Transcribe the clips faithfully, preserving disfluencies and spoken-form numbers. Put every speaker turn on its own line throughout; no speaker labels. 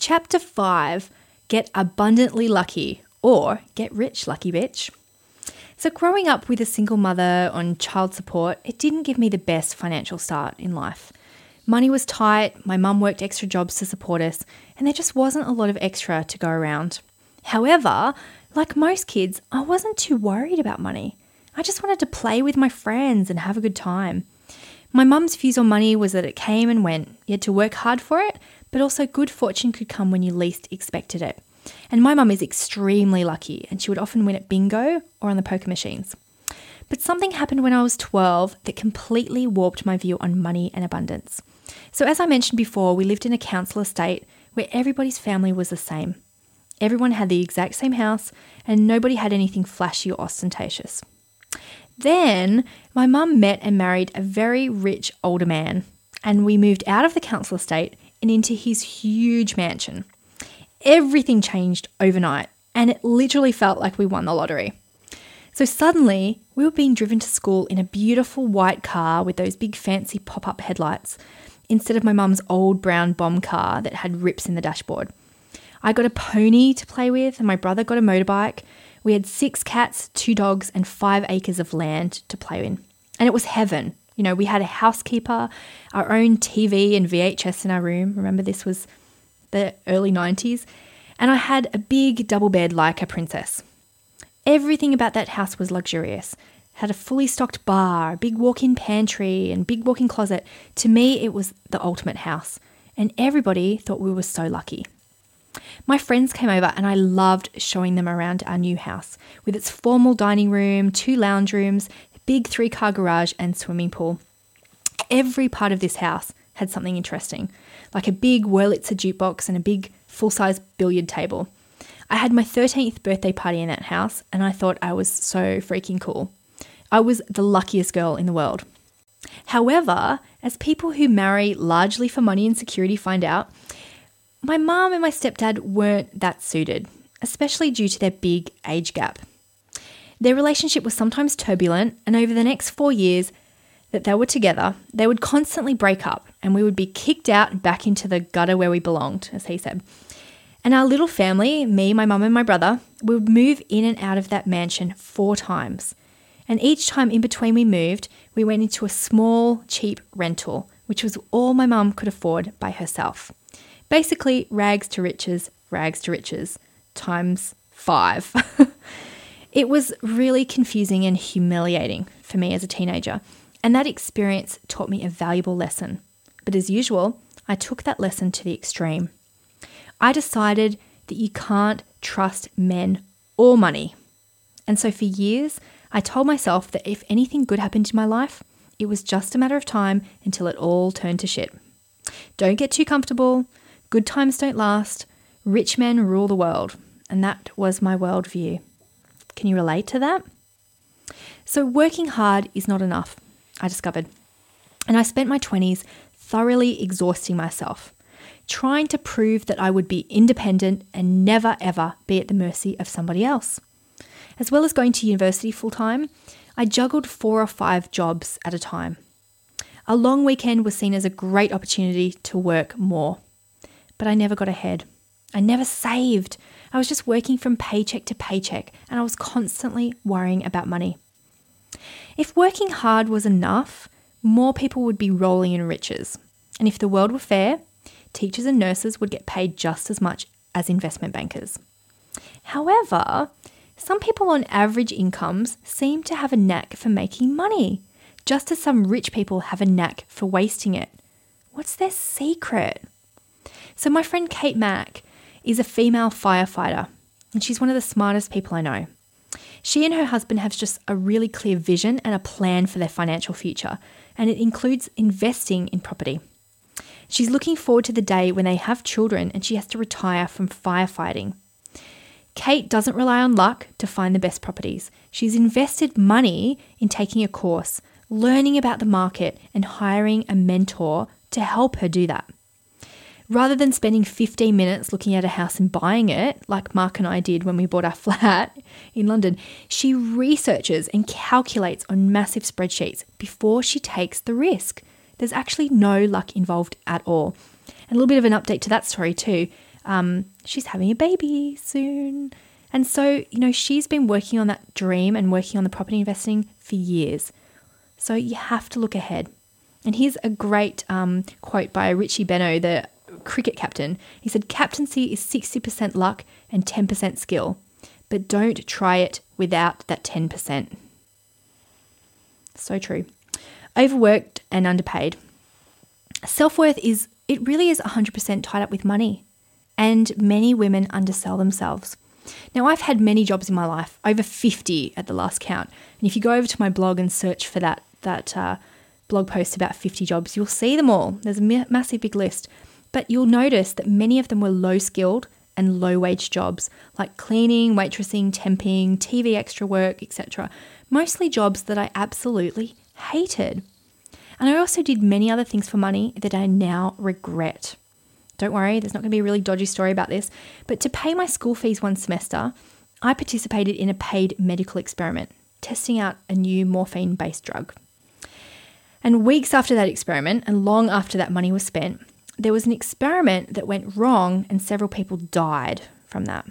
Chapter five, Get Abundantly Lucky, or Get Rich Lucky Bitch. So growing up with a single mother on child support, it didn't give me the best financial start in life. Money was tight, my mum worked extra jobs to support us, and there just wasn't a lot of extra to go around. However, like most kids, I wasn't too worried about money. I just wanted to play with my friends and have a good time. My mum's views on money was that it came and went. You had to work hard for it, but also good fortune could come when you least expected it. And my mum is extremely lucky, and she would often win at bingo or on the poker machines. But something happened when I was twelve that completely warped my view on money and abundance. So as I mentioned before, we lived in a council estate where everybody's family was the same. Everyone had the exact same house, and nobody had anything flashy or ostentatious. Then my mum met and married a very rich older man, and we moved out of the council estate and into his huge mansion. Everything changed overnight, and it literally felt like we won the lottery. So suddenly, we were being driven to school in a beautiful white car with those big fancy pop-up headlights, instead of my mum's old brown bomb car that had rips in the dashboard. I got a pony to play with, and my brother got a motorbike. We had six cats, two dogs, and five acres of land to play in. And it was heaven. You know, we had a housekeeper, our own T V and V H S in our room. Remember, this was the early nineties. And I had a big double bed like a princess. Everything about that house was luxurious. Had a fully stocked bar, a big walk-in pantry, and big walk-in closet. To me, it was the ultimate house. And everybody thought we were so lucky. My friends came over and I loved showing them around our new house with its formal dining room, two lounge rooms, a big three-car garage and swimming pool. Every part of this house had something interesting, like a big Wurlitzer jukebox and a big full-size billiard table. I had my thirteenth birthday party in that house and I thought I was so freaking cool. I was the luckiest girl in the world. However, as people who marry largely for money and security find out, my mum and my stepdad weren't that suited, especially due to their big age gap. Their relationship was sometimes turbulent, and over the next four years that they were together, they would constantly break up and we would be kicked out and back into the gutter where we belonged, as he said. And our little family, me, my mum and my brother, we would move in and out of that mansion four times. And each time in between we moved, we went into a small, cheap rental, which was all my mum could afford by herself. Basically, rags to riches, rags to riches, times five. It was really confusing and humiliating for me as a teenager, and that experience taught me a valuable lesson. But as usual, I took that lesson to the extreme. I decided that you can't trust men or money. And so for years, I told myself that if anything good happened in my life, it was just a matter of time until it all turned to shit. Don't get too comfortable. Good times don't last. Rich men rule the world. And that was my worldview. Can you relate to that? So working hard is not enough, I discovered. And I spent my twenties thoroughly exhausting myself, trying to prove that I would be independent and never ever be at the mercy of somebody else. As well as going to university full-time, I juggled four or five jobs at a time. A long weekend was seen as a great opportunity to work more. But I never got ahead. I never saved. I was just working from paycheck to paycheck, and I was constantly worrying about money. If working hard was enough, more people would be rolling in riches. And if the world were fair, teachers and nurses would get paid just as much as investment bankers. However, some people on average incomes seem to have a knack for making money, just as some rich people have a knack for wasting it. What's their secret? So my friend Kate Mack is a female firefighter, and she's one of the smartest people I know. She and her husband have just a really clear vision and a plan for their financial future, and it includes investing in property. She's looking forward to the day when they have children and she has to retire from firefighting. Kate doesn't rely on luck to find the best properties. She's invested money in taking a course, learning about the market, and hiring a mentor to help her do that. Rather than spending fifteen minutes looking at a house and buying it, like Mark and I did when we bought our flat in London, she researches and calculates on massive spreadsheets before she takes the risk. There's actually no luck involved at all. And a little bit of an update to that story too. Um, she's having a baby soon. And so, you know, she's been working on that dream and working on the property investing for years. So you have to look ahead. And here's a great um, quote by Richie Benaud, the cricket captain. He said, "Captaincy is sixty percent luck and ten percent skill, but don't try it without that ten percent. So true. Overworked and underpaid. Self-worth is, it really is one hundred percent tied up with money. And many women undersell themselves. Now, I've had many jobs in my life, over fifty at the last count. And if you go over to my blog and search for that, that uh, blog post about fifty jobs, you'll see them all. There's a ma- massive big list. But you'll notice that many of them were low-skilled and low-wage jobs, like cleaning, waitressing, temping, T V extra work, et cetera. Mostly jobs that I absolutely hated. And I also did many other things for money that I now regret. Don't worry, there's not going to be a really dodgy story about this, but to pay my school fees one semester, I participated in a paid medical experiment, testing out a new morphine-based drug. And weeks after that experiment, and long after that money was spent, there was an experiment that went wrong and several people died from that.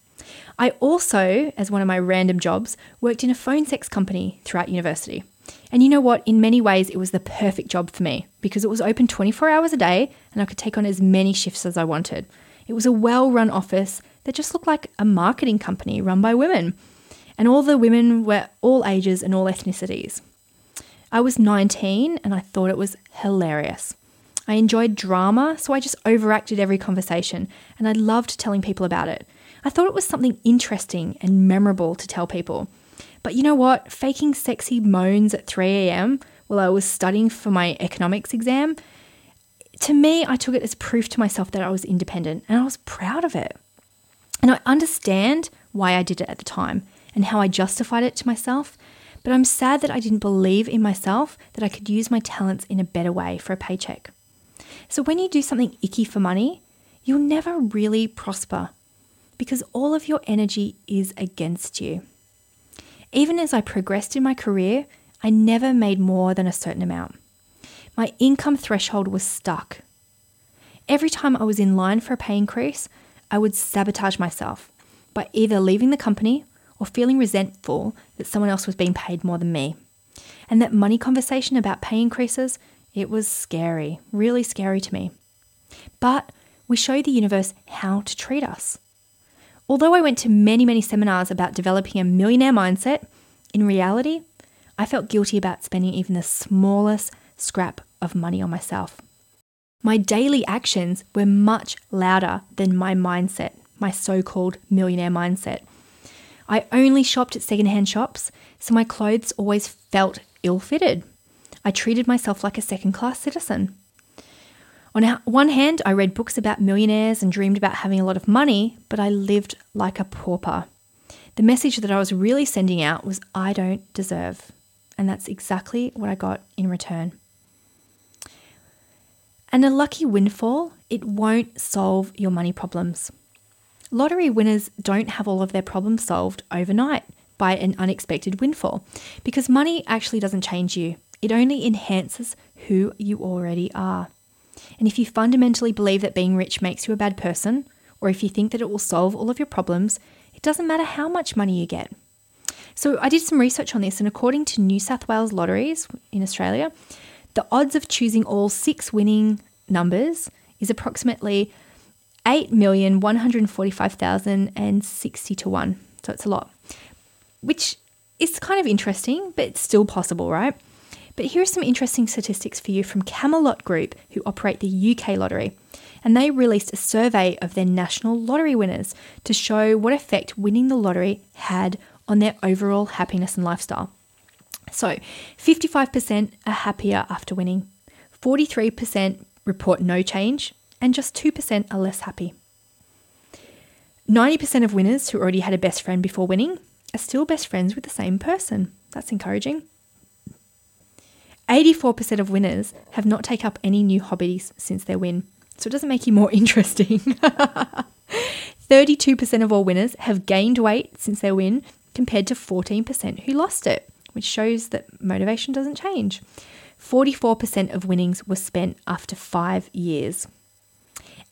I also, as one of my random jobs, worked in a phone sex company throughout university. And you know what? In many ways, it was the perfect job for me because it was open twenty-four hours a day and I could take on as many shifts as I wanted. It was a well-run office that just looked like a marketing company run by women. And all the women were all ages and all ethnicities. I was nineteen and I thought it was hilarious. I enjoyed drama, so I just overacted every conversation and I loved telling people about it. I thought it was something interesting and memorable to tell people. But you know what? Faking sexy moans at three a.m. while I was studying for my economics exam, to me, I took it as proof to myself that I was independent and I was proud of it. And I understand why I did it at the time and how I justified it to myself, but I'm sad that I didn't believe in myself that I could use my talents in a better way for a paycheck. So when you do something icky for money, you'll never really prosper because all of your energy is against you. Even as I progressed in my career, I never made more than a certain amount. My income threshold was stuck. Every time I was in line for a pay increase, I would sabotage myself by either leaving the company or feeling resentful that someone else was being paid more than me. And that money conversation about pay increases, it was scary, really scary to me. But we show the universe how to treat us. Although I went to many, many seminars about developing a millionaire mindset, in reality, I felt guilty about spending even the smallest scrap of money on myself. My daily actions were much louder than my mindset, my so-called millionaire mindset. I only shopped at secondhand shops, so my clothes always felt ill-fitted. I treated myself like a second-class citizen. On one hand, I read books about millionaires and dreamed about having a lot of money, but I lived like a pauper. The message that I was really sending out was, I don't deserve. And that's exactly what I got in return. And a lucky windfall, it won't solve your money problems. Lottery winners don't have all of their problems solved overnight by an unexpected windfall because money actually doesn't change you. It only enhances who you already are. And if you fundamentally believe that being rich makes you a bad person, or if you think that it will solve all of your problems, it doesn't matter how much money you get. So I did some research on this, and according to New South Wales Lotteries in Australia, the odds of choosing all six winning numbers is approximately eight million one hundred forty-five thousand sixty to one. So it's a lot, which is kind of interesting, but it's still possible, right? But here are some interesting statistics for you from Camelot Group, who operate the U K lottery. And they released a survey of their national lottery winners to show what effect winning the lottery had on their overall happiness and lifestyle. So fifty-five percent are happier after winning, forty-three percent report no change, and just two percent are less happy. ninety percent of winners who already had a best friend before winning are still best friends with the same person. That's encouraging. eighty-four percent of winners have not taken up any new hobbies since their win, so it doesn't make you more interesting. thirty-two percent of all winners have gained weight since their win compared to fourteen percent who lost it, which shows that motivation doesn't change. forty-four percent of winnings were spent after five years.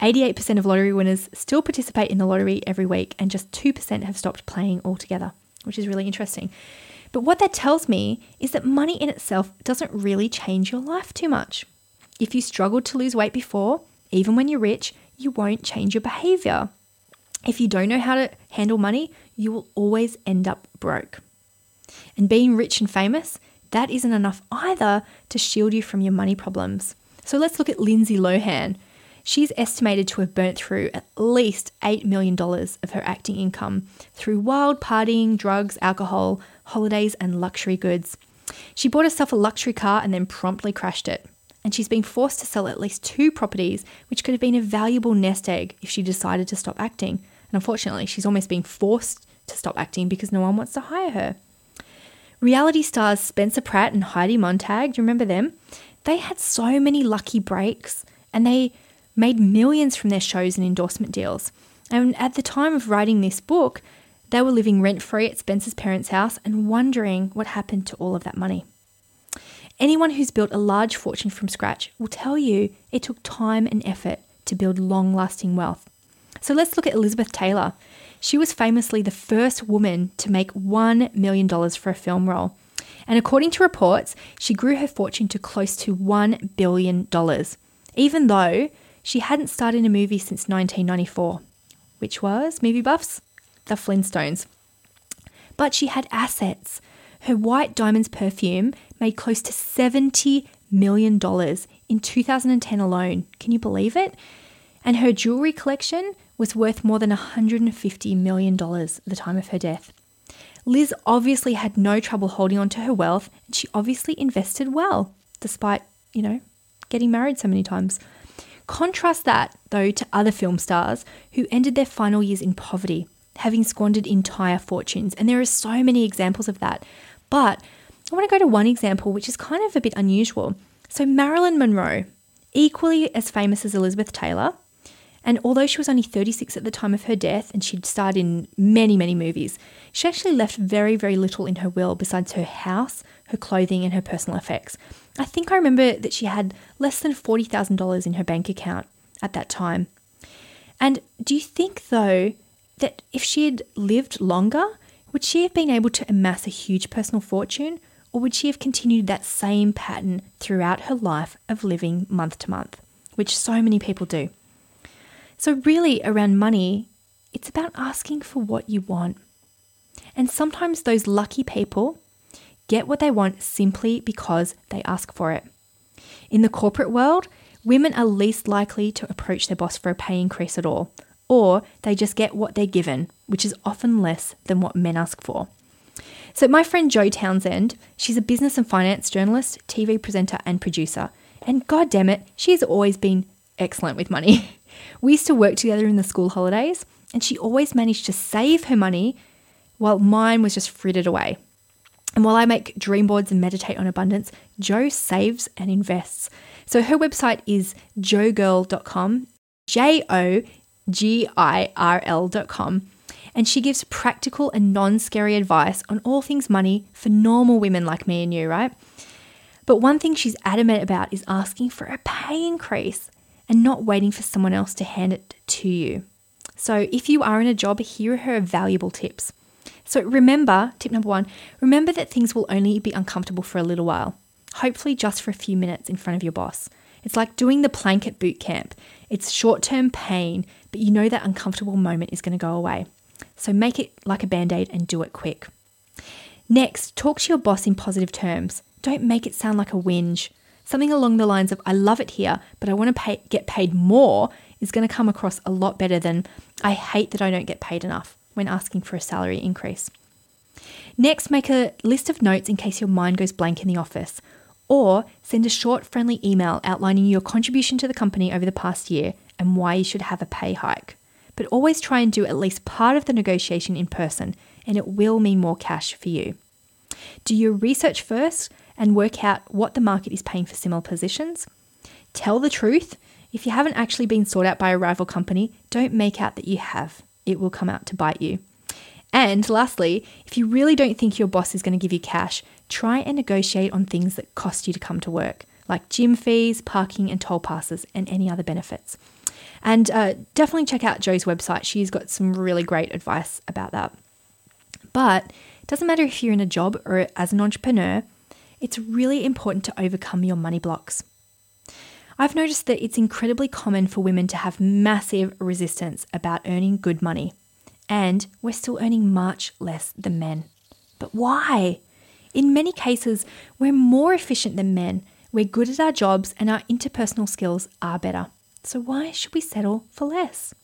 eighty-eight percent of lottery winners still participate in the lottery every week, and just two percent have stopped playing altogether, which is really interesting. But what that tells me is that money in itself doesn't really change your life too much. If you struggled to lose weight before, even when you're rich, you won't change your behavior. If you don't know how to handle money, you will always end up broke. And being rich and famous, that isn't enough either to shield you from your money problems. So let's look at Lindsay Lohan. She's estimated to have burnt through at least eight million dollars of her acting income through wild partying, drugs, alcohol, holidays, and luxury goods. She bought herself a luxury car and then promptly crashed it. And she's been forced to sell at least two properties, which could have been a valuable nest egg if she decided to stop acting. And unfortunately, she's almost being forced to stop acting because no one wants to hire her. Reality stars Spencer Pratt and Heidi Montag, do you remember them? They had so many lucky breaks, and they made millions from their shows and endorsement deals. And at the time of writing this book, they were living rent-free at Spencer's parents' house and wondering what happened to all of that money. Anyone who's built a large fortune from scratch will tell you it took time and effort to build long-lasting wealth. So let's look at Elizabeth Taylor. She was famously the first woman to make one million dollars for a film role. And according to reports, she grew her fortune to close to one billion dollars, even though she hadn't starred in a movie since nineteen ninety-four, which was, movie buffs, The Flintstones. But she had assets. Her White Diamonds perfume made close to seventy million dollars in two thousand ten alone. Can you believe it? And her jewelry collection was worth more than one hundred fifty million dollars at the time of her death. Liz obviously had no trouble holding on to her wealth, and she obviously invested well, despite, you know, getting married so many times. Contrast that, though, to other film stars who ended their final years in poverty, having squandered entire fortunes. And there are so many examples of that. But I want to go to one example, which is kind of a bit unusual. So Marilyn Monroe, equally as famous as Elizabeth Taylor, and although she was only thirty-six at the time of her death and she'd starred in many, many movies, she actually left very, very little in her will besides her house, her clothing, and her personal effects. I think I remember that she had less than forty thousand dollars in her bank account at that time. And do you think, though, that if she had lived longer, would she have been able to amass a huge personal fortune, or would she have continued that same pattern throughout her life of living month to month, which so many people do? So really, around money, it's about asking for what you want. And sometimes those lucky people get what they want simply because they ask for it. In the corporate world, women are least likely to approach their boss for a pay increase at all, or they just get what they're given, which is often less than what men ask for. So my friend Jo Townsend, she's a business and finance journalist, T V presenter and producer, and god damn it, she's always been excellent with money. We used to work together in the school holidays, and she always managed to save her money while mine was just frittered away. And while I make dream boards and meditate on abundance, Jo saves and invests. So her website is jo girl dot com, J O G I R L dot com. And she gives practical and non-scary advice on all things money for normal women like me and you, right? But one thing she's adamant about is asking for a pay increase and not waiting for someone else to hand it to you. So if you are in a job, here are her valuable tips. So remember, tip number one, remember that things will only be uncomfortable for a little while, hopefully just for a few minutes in front of your boss. It's like doing the plank at boot camp. It's short-term pain, but you know that uncomfortable moment is going to go away. So make it like a Band-Aid and do it quick. Next, talk to your boss in positive terms. Don't make it sound like a whinge. Something along the lines of, I love it here, but I want to pay, get paid more is going to come across a lot better than, I hate that I don't get paid enough when asking for a salary increase. Next, make a list of notes in case your mind goes blank in the office, or send a short, friendly email outlining your contribution to the company over the past year and why you should have a pay hike. But always try and do at least part of the negotiation in person, and it will mean more cash for you. Do your research first and work out what the market is paying for similar positions. Tell the truth. If you haven't actually been sought out by a rival company, don't make out that you have. It will come out to bite you. And lastly, if you really don't think your boss is going to give you cash, try and negotiate on things that cost you to come to work, like gym fees, parking and toll passes, and any other benefits. And uh, definitely check out Jo's website. She's got some really great advice about that. But it doesn't matter if you're in a job or as an entrepreneur, it's really important to overcome your money blocks. I've noticed that it's incredibly common for women to have massive resistance about earning good money, and we're still earning much less than men. But why? In many cases, we're more efficient than men, we're good at our jobs, and our interpersonal skills are better. So why should we settle for less?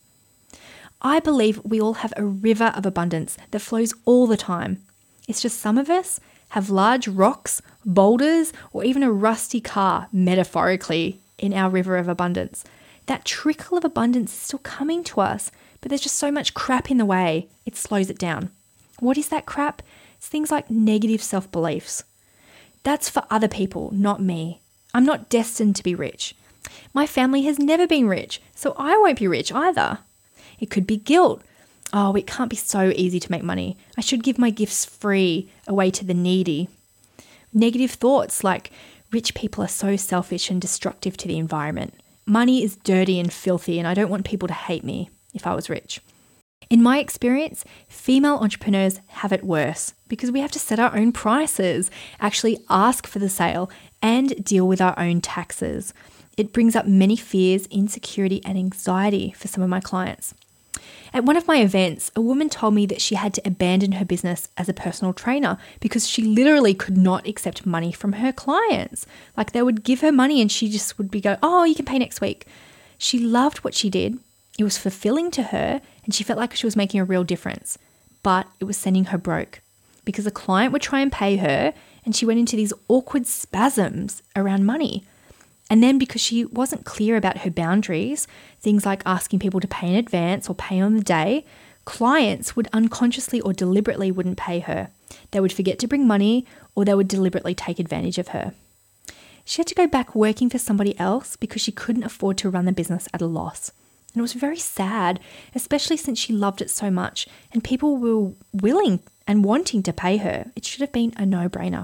I believe we all have a river of abundance that flows all the time. It's just some of us have large rocks, boulders, or even a rusty car, metaphorically, in our river of abundance. That trickle of abundance is still coming to us, but there's just so much crap in the way, it slows it down. What is that crap? It's things like negative self-beliefs. That's for other people, not me. I'm not destined to be rich. My family has never been rich, so I won't be rich either. It could be guilt. Oh, it can't be so easy to make money. I should give my gifts free away to the needy. Negative thoughts like, rich people are so selfish and destructive to the environment. Money is dirty and filthy, and I don't want people to hate me if I was rich. In my experience, female entrepreneurs have it worse because we have to set our own prices, actually ask for the sale, and deal with our own taxes. It brings up many fears, insecurity, and anxiety for some of my clients. At one of my events, a woman told me that she had to abandon her business as a personal trainer because she literally could not accept money from her clients. Like they would give her money and she just would be go, oh, you can pay next week. She loved what she did. It was fulfilling to her and she felt like she was making a real difference. But it was sending her broke because a client would try and pay her and she went into these awkward spasms around money. And then because she wasn't clear about her boundaries, things like asking people to pay in advance or pay on the day, clients would unconsciously or deliberately wouldn't pay her. They would forget to bring money or they would deliberately take advantage of her. She had to go back working for somebody else because she couldn't afford to run the business at a loss. And it was very sad, especially since she loved it so much and people were willing and wanting to pay her. It should have been a no-brainer.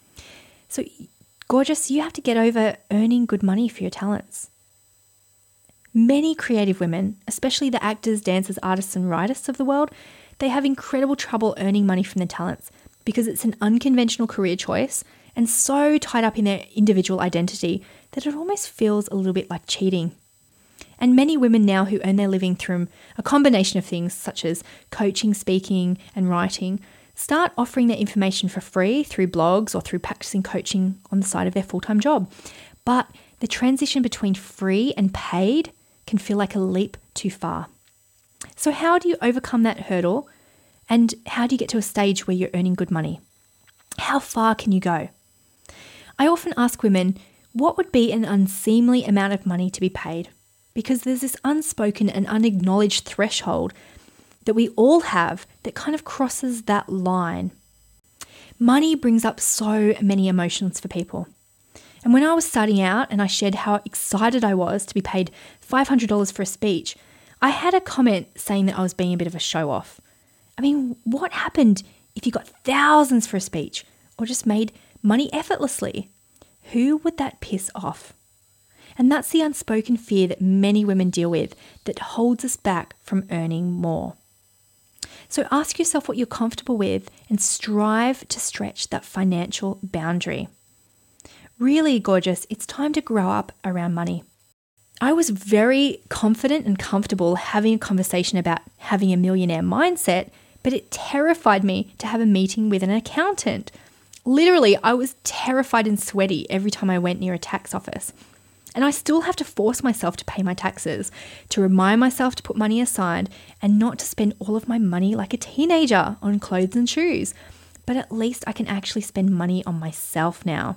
So, gorgeous, you have to get over earning good money for your talents. Many creative women, especially the actors, dancers, artists, and writers of the world, they have incredible trouble earning money from their talents because it's an unconventional career choice and so tied up in their individual identity that it almost feels a little bit like cheating. And many women now who earn their living through a combination of things such as coaching, speaking, and writing start offering their information for free through blogs or through practicing coaching on the side of their full-time job. But the transition between free and paid can feel like a leap too far. So how do you overcome that hurdle? And how do you get to a stage where you're earning good money? How far can you go? I often ask women, what would be an unseemly amount of money to be paid? Because there's this unspoken and unacknowledged threshold that we all have that kind of crosses that line. Money brings up so many emotions for people. And when I was starting out and I shared how excited I was to be paid five hundred dollars for a speech, I had a comment saying that I was being a bit of a show-off. I mean, what happened if you got thousands for a speech or just made money effortlessly? Who would that piss off? And that's the unspoken fear that many women deal with that holds us back from earning more. So ask yourself what you're comfortable with and strive to stretch that financial boundary. Really, gorgeous, it's time to grow up around money. I was very confident and comfortable having a conversation about having a millionaire mindset, but it terrified me to have a meeting with an accountant. Literally, I was terrified and sweaty every time I went near a tax office. And I still have to force myself to pay my taxes, to remind myself to put money aside and not to spend all of my money like a teenager on clothes and shoes. But at least I can actually spend money on myself now.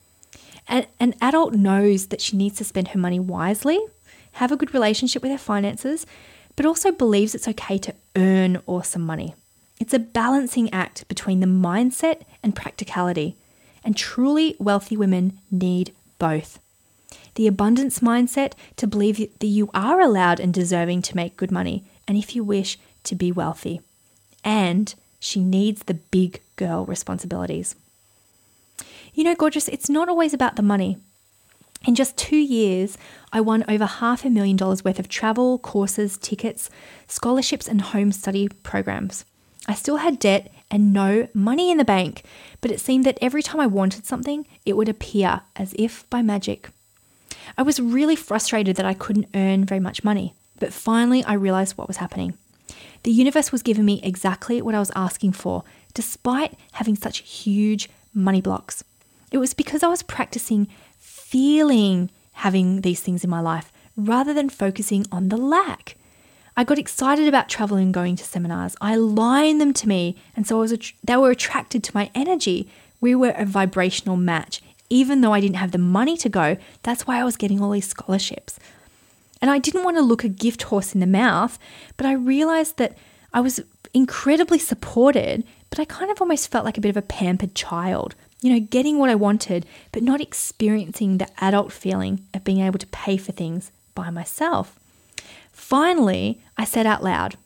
And an adult knows that she needs to spend her money wisely, have a good relationship with her finances, but also believes it's okay to earn awesome money. It's a balancing act between the mindset and practicality. And truly wealthy women need both. The abundance mindset to believe that you are allowed and deserving to make good money, and if you wish, to be wealthy. And she needs the big girl responsibilities. You know, gorgeous, it's not always about the money. In just two years, I won over half a million dollars worth of travel, courses, tickets, scholarships, and home study programs. I still had debt and no money in the bank, but it seemed that every time I wanted something, it would appear as if by magic. I was really frustrated that I couldn't earn very much money, but finally I realized what was happening. The universe was giving me exactly what I was asking for, despite having such huge money blocks. It was because I was practicing feeling having these things in my life rather than focusing on the lack. I got excited about traveling and going to seminars. I aligned them to me, and so I was att- they were attracted to my energy. We were a vibrational match. Even though I didn't have the money to go, that's why I was getting all these scholarships. And I didn't want to look a gift horse in the mouth, but I realized that I was incredibly supported, but I kind of almost felt like a bit of a pampered child, you know, getting what I wanted, but not experiencing the adult feeling of being able to pay for things by myself. Finally, I said out loud,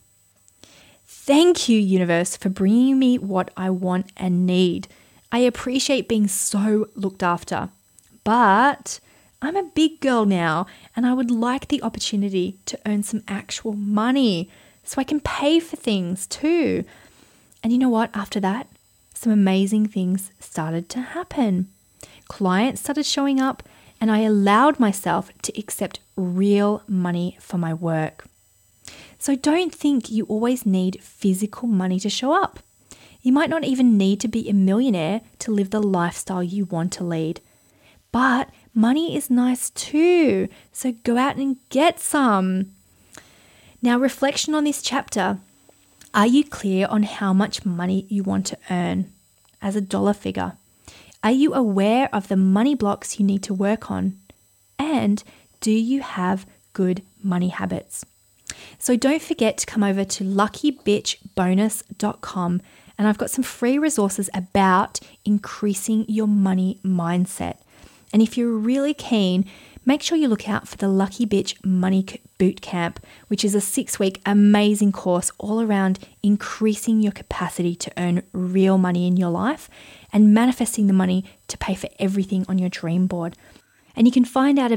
"Thank you, universe, for bringing me what I want and need. I appreciate being so looked after, but I'm a big girl now and I would like the opportunity to earn some actual money so I can pay for things too." And you know what? After that, some amazing things started to happen. Clients started showing up and I allowed myself to accept real money for my work. So don't think you always need physical money to show up. You might not even need to be a millionaire to live the lifestyle you want to lead. But money is nice too, so go out and get some. Now, reflection on this chapter. Are you clear on how much money you want to earn as a dollar figure? Are you aware of the money blocks you need to work on? And do you have good money habits? So don't forget to come over to lucky bitch bonus dot com, and I've got some free resources about increasing your money mindset. And if you're really keen, make sure you look out for the Lucky Bitch Money Bootcamp, which is a six-week amazing course all around increasing your capacity to earn real money in your life and manifesting the money to pay for everything on your dream board. And you can find out